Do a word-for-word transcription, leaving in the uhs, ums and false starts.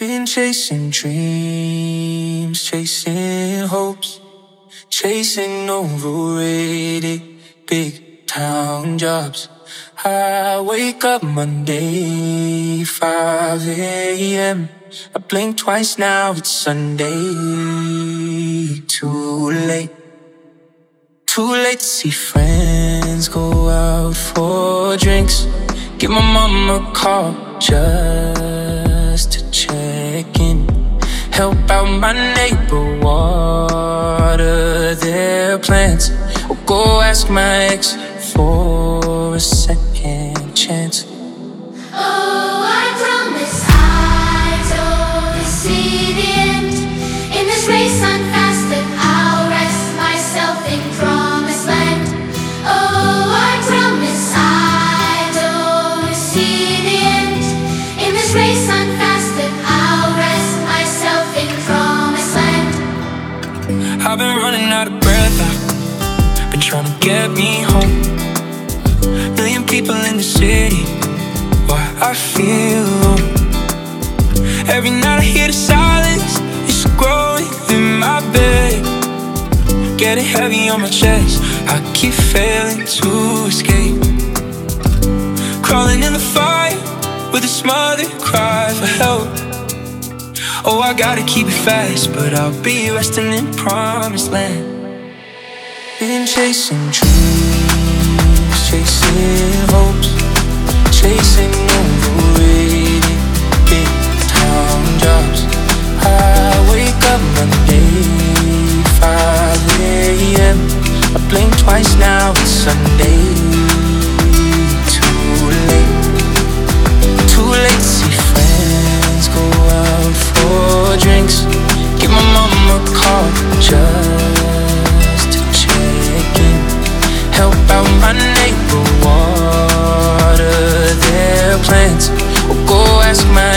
Been chasing dreams, chasing hopes, chasing overrated big town jobs. I wake up Monday, five a.m. I blink twice, now it's Sunday. Too late, too late to see friends go out for drinks. Give my mom a call just to check in. Help out my neighbor water their plants, or go ask my ex for a second chance. Oh, I promise I don't see the end. In this race unfasted, I'll rest myself in promised land. Oh, I promise I don't see the end. In this race unfasted, I'll rest myself in promised land. I've been running out of breath, I've been trying to get me home. Million people in the city, why I feel alone. Every night I hear the silence, it's growing in my bed. Getting heavy on my chest, I keep failing to escape. Crawling in the fire with a smothered cry for help. Oh, I gotta keep it fast, but I'll be resting in promised land. Been chasing dreams, chasing hopes, chasing overrated big town jobs. I wake up Monday, five a.m. I blink twice, now it's Sunday. Too late, too late to see friends go out for drinks. Give my mom a call just to check in. Help out my neighbor water their plants, or go ask my